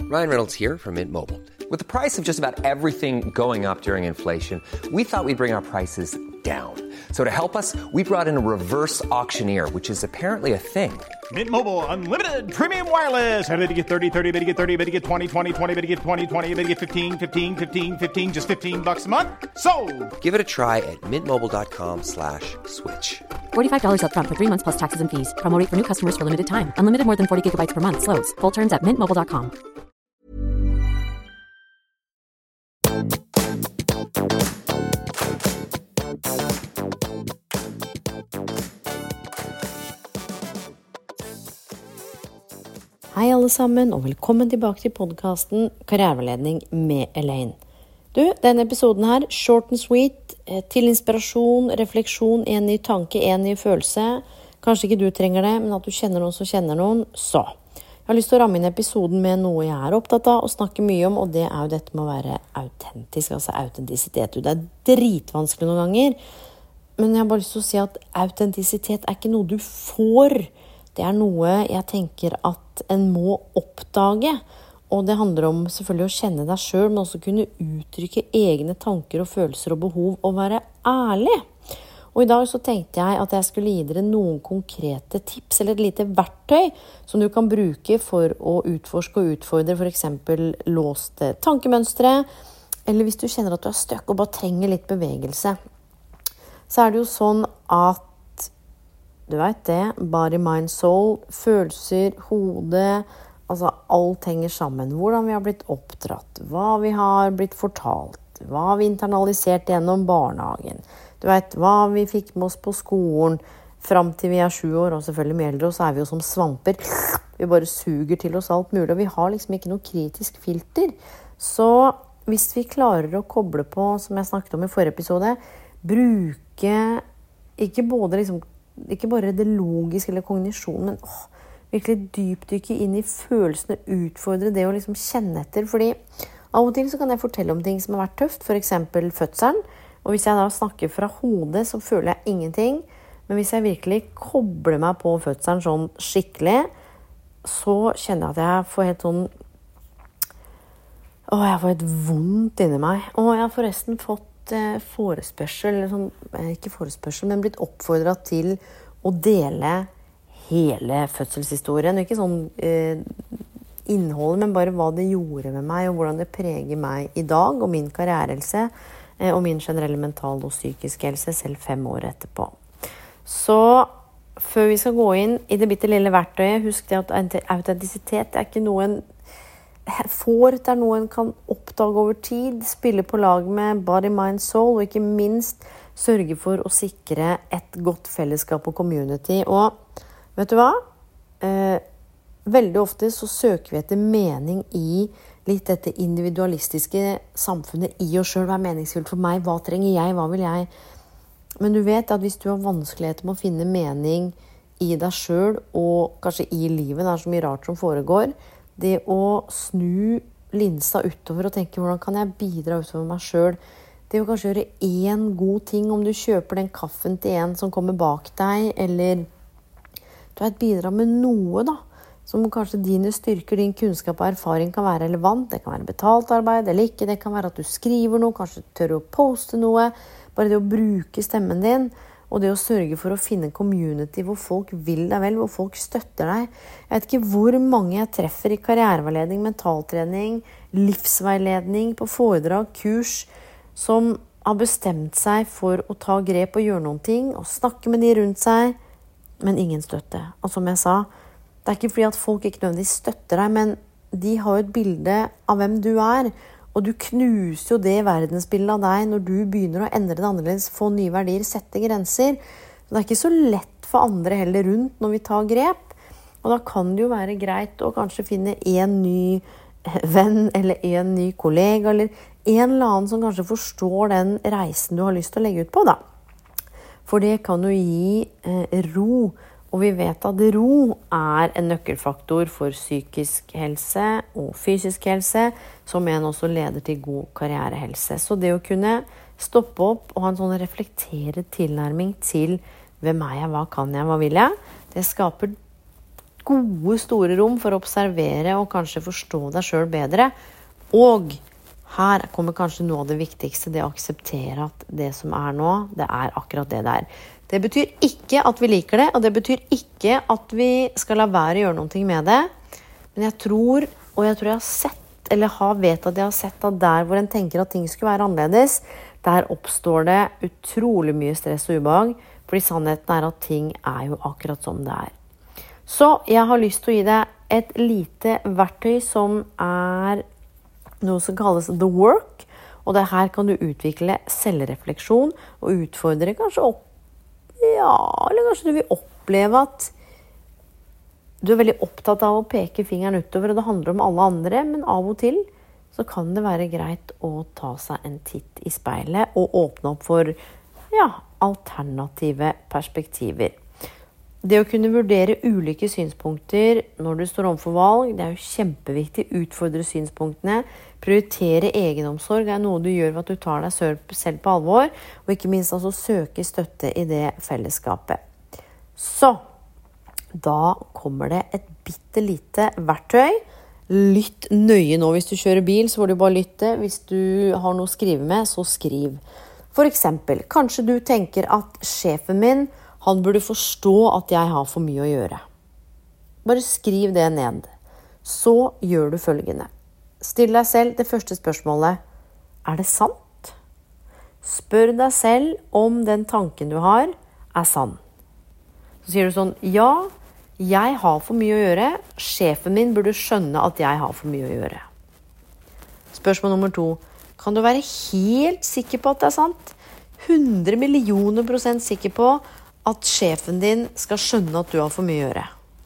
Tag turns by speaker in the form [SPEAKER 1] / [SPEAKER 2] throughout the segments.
[SPEAKER 1] Ryan Reynolds here from Mint Mobile. With the price of just about everything going up during inflation, we thought we'd bring our prices down. So to help us, we brought in a reverse auctioneer, which is apparently a thing.
[SPEAKER 2] Mint Mobile Unlimited Premium Wireless. How to get 30, 30, bit to get 30, bit to get 20, 20, 20, bit to get 20, 20, bit to get 15, 15, 15, 15, just $15 a month? Sold!
[SPEAKER 1] Give it a try at mintmobile.com/switch.
[SPEAKER 3] $45 up front for 3 months plus taxes and fees. Promo rate for new customers for limited time. Unlimited more than 40 gigabytes per month. Slows full terms at mintmobile.com.
[SPEAKER 4] Hei alle sammen, og velkommen tilbake til podcasten Karriereveiledning med Elaine. Du, denne episoden her, short and sweet, til inspirasjon, refleksjon, en ny tanke, en ny følelse. Kanskje ikke du trenger det, men at du kjenner noen som kjenner noen, så. Jeg har lyst til å ramme inn episoden med noe jeg er opptatt av og snakke mye om, og det er jo dette med å være autentisk, altså autentisitet. Det er dritvanskelig noen ganger, men jeg har bare lyst til å si at autentisitet er ikke noe du får. Det er noe jeg tenker at en må oppdage, og det handler om selvfølgelig å kjenne deg selv, men også kunne uttrykke egne tanker og følelser og behov og være ærlig. Og i dag så tenkte jeg at jeg skulle gi dere noen konkrete tips eller et lite verktøy som du kan bruke for å utforske og utfordre for eksempel låste tankemønstre, eller hvis du kjenner at du er støkk og bare trenger litt bevegelse. Så er det jo sånn at du vet det, body, mind, soul, følelser, hode, altså alt henger sammen. Hvordan vi har blitt oppdratt, hva vi har blitt fortalt, hva har vi internalisert gjennom barnehagen. Du vet, hva vi fikk med oss på skolen frem til vi er 7 år, og selvfølgelig med eldre, og så er vi jo som svamper. Vi bare suger til oss alt mulig, og vi har liksom ikke noe kritisk filter. Så hvis vi klarer å koble på, som jeg snakket om i forrige episode, bruke ikke bare det logiske eller kognisjonen, men virkelig dypdykke inn i følelsene, utfordre det å liksom kjenne etter. Fordi av og til så kan jeg fortelle om ting som har vært tøft, for eksempel fødselen. Og hvis jeg da snakker fra hodet, så føler jeg ingenting. Men hvis jeg virkelig kobler meg på fødselen sånn skikkelig, så kjenner jeg at jeg får helt sånn jeg får helt vondt inni meg. Og jeg har forresten fått forespørsel, eller sånn, ikke forespørsel, men blitt oppfordret til å dele hele fødselshistorien. Ikke sånn innholdet, men bare hva det gjorde med meg, og hvordan det preger meg i dag, og min karrierehelse, og min generelle mental og psykiske helse, selv 5 år etterpå. Så før vi skal gå inn i det bitte lille verktøyet, husk det at autentisitet er ikke noe en får, det er noe en kan oppdage over tid, spille på lag med body, mind, soul, og ikke minst sørge for å sikre et godt fellesskap og community. Og vet du hva? Veldig ofte så søker vi etter mening i litt dette individualistiske samfunnet i oss selv. Hva er meningsfullt for meg? Hva trenger jeg? Hva vil jeg? Men du vet at hvis du har vanskeligheter med å finne mening i deg selv, og kanskje i livet, det er så mye rart som foregår, det å snu linsa utover og tenke hvordan kan jeg bidra utover meg selv, det å kanskje gjøre en god ting om du kjøper den kaffen til en som kommer bak deg, eller du vet, bidra med noe da, som kanskje dine styrker, din kunnskap og erfaring kan være relevant. Det kan være betalt arbeid eller ikke, det kan være at du skriver noe, kanskje tør å poste noe, bare det å bruke stemmen din, og det å sørge for å finne en community hvor folk vil deg vel, hvor folk støtter deg. Jeg vet ikke hvor mange jeg treffer i karriereveiledning, mentaltrening, livsveiledning, på foredrag, kurs, som har bestemt seg for å ta grep og gjøre noen ting, og snakke med de rundt seg, men ingen støtte. Og som jeg sa, det er ikke fordi at folk ikke nødvendigvis støtter deg, men de har jo et bilde av hvem du er, og du knuser jo det verdensbildet av deg når du begynner å endre det annerledes, få nye verdier, sette grenser. Så det er ikke så lett for andre heller rundt når vi tar grep. Og da kan det jo være greit å kanskje finne en ny venn, eller en ny kollega, eller en eller annen som kanskje forstår den reisen du har lyst til å legge ut på da. For det kan jo gi ro. Og vi vet at ro er en nøkkelfaktor for psykisk helse og fysisk helse, som igjen også leder til god karrierehelse. Så det å kunne stoppe opp og ha en sånn reflekteret tilnærming til hvem er jeg, hva kan jeg, hva vil jeg, det skaper gode, store rom for å observere og kanskje forstå deg selv bedre. Og her kommer kanskje noe av det viktigste, det å akseptere at det som nå, det akkurat det der. Det betyr ikke at vi liker det, og det betyr ikke at vi skal la være å gjøre noe med det. Men jeg tror jeg har sett, eller vet at jeg har sett at der hvor en tenker at ting skulle være annerledes, der oppstår det utrolig mye stress og ubehag, fordi sannheten at ting jo akkurat som det Så jeg har lyst til å gi deg et lite verktøy som noe som kalles The Work, og det her kan du utvikle selvrefleksjon og utfordre kanskje eller kanskje du vil oppleve at du veldig opptatt av å peke fingeren utover, og det handler om alle andre, men av og til så kan det være greit å ta seg en titt i speilet og åpne opp for alternative perspektiver. Det å kunne vurdere ulike synspunkter når du står overfor valg, det jo kjempeviktig. Utfordre synspunktene, prioritere egenomsorg noe du gjør ved at du tar deg selv på alvor, og ikke minst altså søke støtte i det fellesskapet. Så, da kommer det et bittelite verktøy. Lytt nøye nå. Hvis du kjører bil, så får du bare lytte. Hvis du har noe å skrive med, så skriv. For eksempel, kanskje du tenker at sjefen min, han burde forstå at jeg har for mye å gjøre. Bare skriv det ned. Så gjør du følgende. Still deg selv det første spørsmålet. Det sant? Spør deg selv om den tanken du har sann. Så sier du sånn, ja, jeg har for mye å gjøre. Sjefen min burde skjønne at jeg har for mye å gjøre. Spørsmål nummer 2. Kan du være helt sikker på at det sant? 100 millioner % sikker på at sjefen din skal skjønne at du har for mye å gjøre.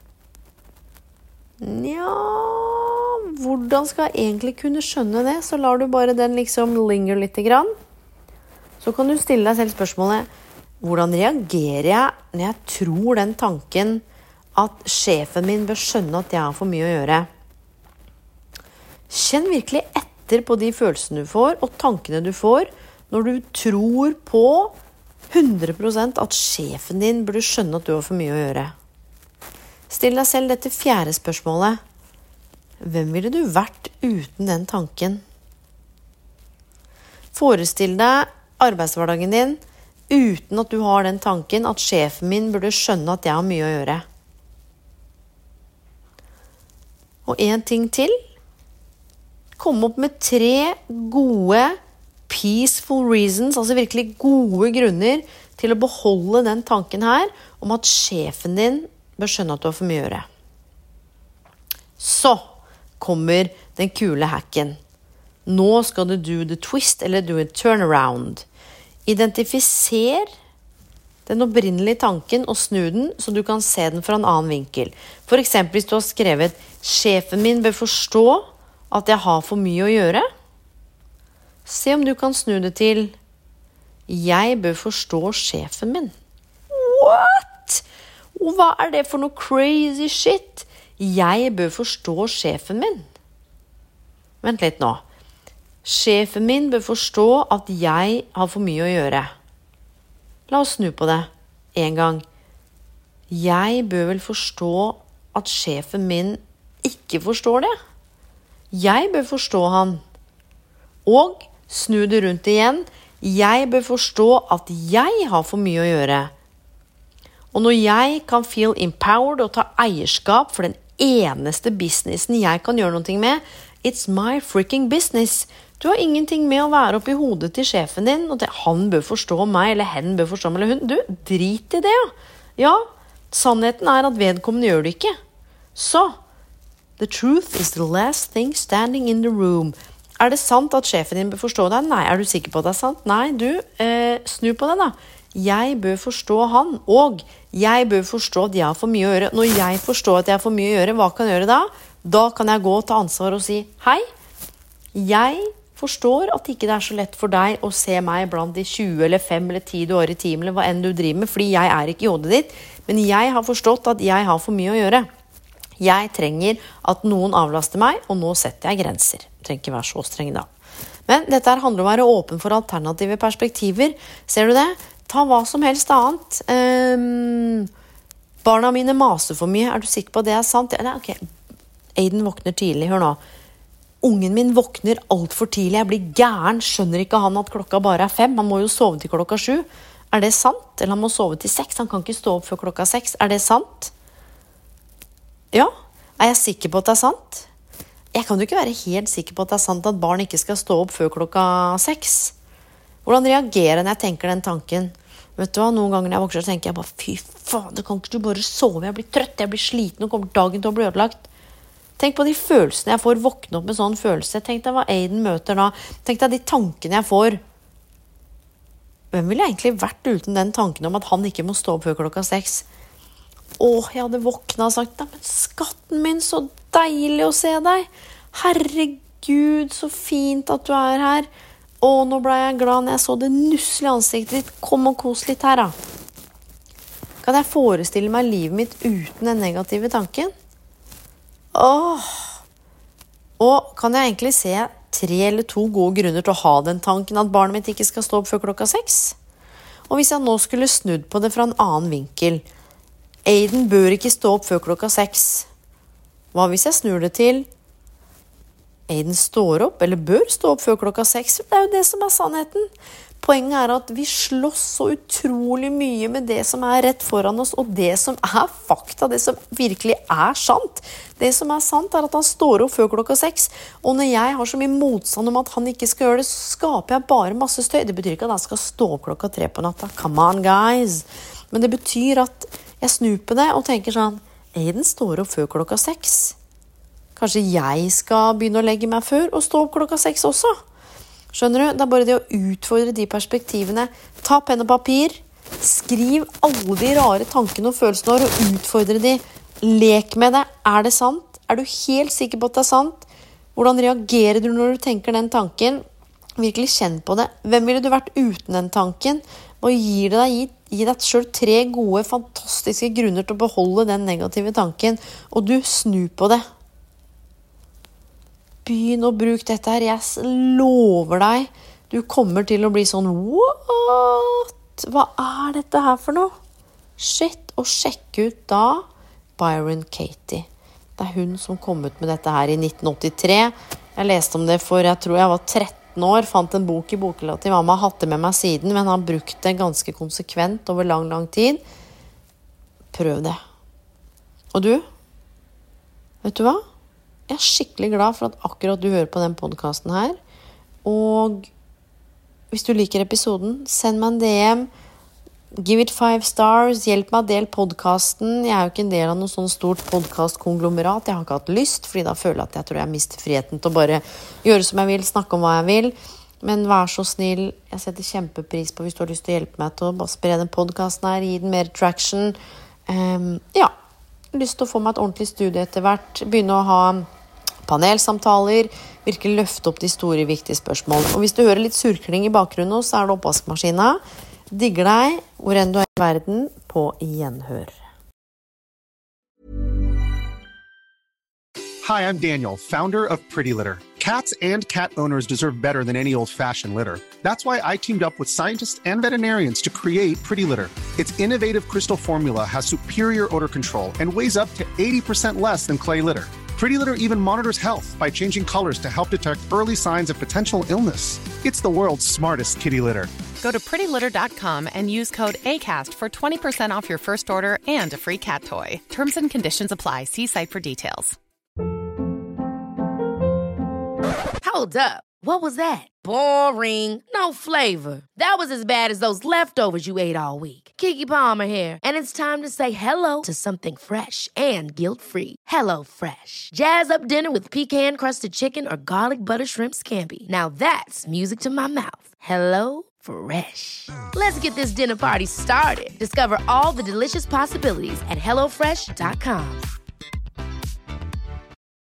[SPEAKER 4] Ja, hvordan skal jeg egentlig kunne skjønne det? Så lar du bare den liksom linger litt grann. Så kan du stille deg selv spørsmålet, hvordan reagerer jeg når jeg tror den tanken at sjefen min bør skjønne at jeg har for mye å gjøre? Kjenn virkelig etter på de følelsene du får og tankene du får når du tror på 100% at sjefen din burde skjønne at du har for mye å gjøre. Still deg selv dette 4. spørsmålet. Hvem ville du vært uten den tanken? Forestill deg arbeidshverdagen din uten at du har den tanken at sjefen min burde skjønne at jeg har mye å gjøre. Og en ting til. Kom opp med 3 gode peaceful reasons, altså virkelig gode grunner til å beholde den tanken her om at sjefen din bør skjønne at du har for mye å gjøre. Så kommer den kule hacken. Nå skal du do the twist eller do a turnaround. Identifiser den opprinnelige tanken og snu den så du kan se den fra en annen vinkel. For eksempel hvis du har skrevet sjefen min bør forstå at jeg har for mye å gjøre. Se om du kan snu det til jeg bør forstå sjefen min. What? Og hva det for noe crazy shit? Jeg bør forstå sjefen min. Vent litt nå. Sjefen min bør forstå at jeg har for mye å gjøre. La oss snu på det en gang. Jeg bør vel forstå at sjefen min ikke forstår det. Jeg bør forstå han. Og snu det rundt igjen. Jeg bør forstå at jeg har for mye å gjøre. Og når jeg kan feel empowered og ta eierskap for den eneste businessen jeg kan gjøre noe med, it's my freaking business. Du har ingenting med å være oppi hodet til sjefen din, og han bør forstå meg, eller hen bør forstå meg, eller hun. Du, drit i det, ja. Ja, sannheten at vedkommende gjør det ikke. Så, the truth is the last thing standing in the room. Det sant at sjefen din bør forstå deg? Nei, du sikker på at det sant? Nei, du, snu på det da. Jeg bør forstå han, og jeg bør forstå at jeg har for mye å gjøre. Når jeg forstår at jeg har for mye å gjøre, hva kan jeg gjøre da? Da kan jeg gå og ta ansvar og si, hei, jeg forstår at ikke det så lett for deg å se meg blant de 20 eller 5 eller 10 du har i team, eller hva enn du driver med, fordi jeg ikke i hodet ditt, men jeg har forstått at jeg har for mye å gjøre. Jeg trenger at noen avlaster meg, og nå setter jeg grenser. Jeg trenger ikke være så streng da. Men dette handler om å være åpen for alternative perspektiver. Ser du det? Ta hva som helst annet. Barna mine maser for mye. Er du sikker på at det er sant? Ja, ok. Aiden våkner tidlig, hør nå. Ungen min våkner alt for tidlig. Jeg blir gæren. Skjønner ikke han at klokka bare er 5? Han må jo sove til klokka 7. Er det sant? Eller han må sove til 6. Han kan ikke stå opp før klokka 6. Er det sant? Ja. Er jeg sikker på at det er sant? Jeg kan jo ikke være helt sikker på at det er sant at barn ikke skal stå opp før klokka 6. Hvordan reagerer jeg når jeg tenker den tanken? Vet du hva, noen ganger når jeg vokser så tenker jeg bare, fy faen, kan ikke du bare sove? Jeg blir trøtt, jeg blir sliten, og kommer dagen til å bli ødelagt. Tenk på de følelsene jeg får, våkne opp med sånn følelse. Tenk deg hva Aiden møter da. Tenk deg de tankene jeg får. Hvem ville jeg egentlig vært uten den tanken om at han ikke må stå opp før klokka 6? Jeg hadde våknet og sagt, men skatten min, så deilig å se deg. Herregud, så fint at du er her. Nå ble jeg glad når jeg så det nusselige ansiktet ditt. Kom og kos litt her, da. Kan jeg forestille meg livet mitt uten den negative tanken? Og kan jeg egentlig se 3 eller 2 gode grunner til å ha den tanken at barnet mitt ikke skal stå opp før klokka 6? Og hvis jeg nå skulle snudd på det fra en annen vinkel, Aiden bør ikke stå opp før klokka 6. Hva hvis jeg snur det til Aiden står opp, eller bør stå opp før klokka 6? Det er jo det som er sannheten. Poenget er at vi slåss så utrolig mye med det som er rett foran oss, og det som er fakta, det som virkelig er sant. Det som er sant er at han står opp før klokka 6, og når jeg har så mye motstand om at han ikke skal gjøre det, så skaper jeg bare masse støy. Det betyr ikke at han skal stå opp klokka 3 på natta. Come on, guys! Men det betyr at jeg snur på det og tenker sånn, Aiden står opp før klokka 6. Kanskje jeg skal begynne å legge meg før og stå opp klokka 6 også. Skjønner du? Det er bare det å utfordre de perspektivene. Ta penn og papir, skriv alle de rare tankene og følelsene og utfordre de. Lek med det. Er det sant? Er du helt sikker på at det er sant? Hvordan reagerer du når du tenker den tanken? Virkelig kjenn på det. Hvem ville du vært uten den tanken? Og gi deg selv 3 gode, fantastiske grunner til å beholde den negative tanken. Og du snur på det. Begynn å bruke dette her. Jeg lover deg. Du kommer til å bli sånn, what? Hva er dette her for noe? Shit, og sjekk ut da Byron Katie. Det er hun som kom ut med dette her i 1983. Jeg leste om det for, jeg tror jeg var 13 år, fant en bok i bokhylla til mamma, hatt det med meg siden, men har brukt det ganske konsekvent over lang, lang tid. Prøv det. Og du? Vet du hva? Jeg er skikkelig glad for at akkurat du hører på den podcasten her. Og hvis du liker episoden, send meg en DM. Give it 5 stars. Hjelp meg å dele podcasten. Jeg er jo ikke en del av noe sånn stort podcastkonglomerat. Jeg har ikke hatt lyst, fordi da føler jeg at jeg tror jeg mister friheten til å bare gjøre som jeg vil, snakke om hva jeg vil. Men vær så snill. Jeg setter kjempepris på hvis du har lyst til å hjelpe meg til å bare spre den podcasten her, gi den mer traction. Ja. Lyst til å få meg et ordentlig studie etter hvert, begynne å ha panelsamtaler, virkelig løfte opp de store, viktige spørsmålene. Og hvis du hører litt surkling i bakgrunnen, så er det oppvaskmaskina. Digger deg, hvor enn du er i verden, på gjenhør.
[SPEAKER 5] Hi, I'm Daniel, founder of Pretty Litter. Cats and cat owners deserve better than any old-fashioned litter. That's why I teamed up with scientists and veterinarians to create Pretty Litter. Its innovative crystal formula has superior odor control and weighs up to 80% less than clay litter. Pretty Litter even monitors health by changing colors to help detect early signs of potential illness. It's the world's smartest kitty litter.
[SPEAKER 6] Go to prettylitter.com and use code ACAST for 20% off your first order and a free cat toy. Terms and conditions apply. See site for details.
[SPEAKER 7] Hold up. What was that? Boring. No flavor. That was as bad as those leftovers you ate all week. Keke Palmer here, and it's time to say hello to something fresh and guilt-free. Hello Fresh. Jazz up dinner with pecan-crusted chicken or garlic butter shrimp scampi. Now that's music to my mouth. Hello Fresh. Let's get this dinner party started. Discover all the delicious possibilities at HelloFresh.com.